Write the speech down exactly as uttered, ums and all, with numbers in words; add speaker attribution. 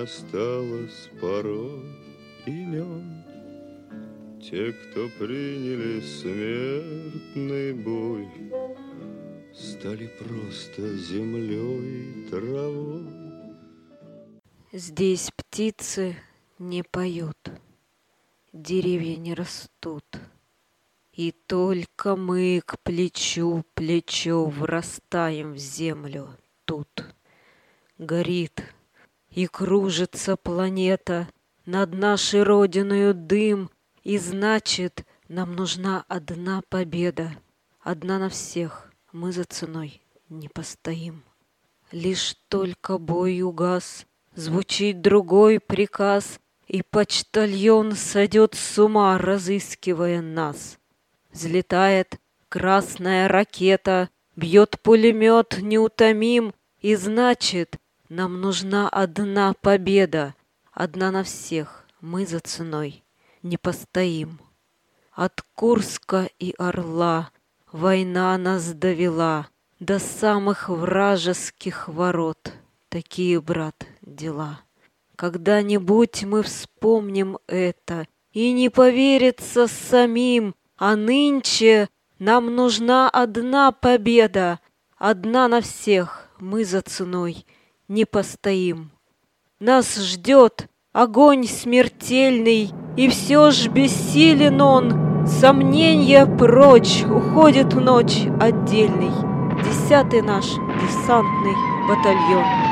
Speaker 1: осталось порой имен. Те, кто приняли смертный бой, стали просто землей и травой.
Speaker 2: Здесь птицы не поют, деревья не растут, и только мы к плечу плечо врастаем в землю тут. Горит и кружится планета, над нашей родиною дым, и значит, нам нужна одна победа, одна на всех, мы за ценой не постоим. Лишь только бой угас, звучит другой приказ, и почтальон сойдет с ума, разыскивая нас. Взлетает красная ракета, бьет пулемет неутомим, и значит, нам нужна одна победа, одна на всех, мы за ценой не постоим. От Курска и Орла война нас довела до самых вражеских ворот. Такие, брат, дела. Когда-нибудь мы вспомним это, и не поверится самим, а нынче нам нужна одна победа, одна на всех, мы за ценой не постоим. Нас ждет огонь смертельный, и все ж бессилен он. Сомнения прочь, уходит в ночь отдельный десятый наш десантный батальон.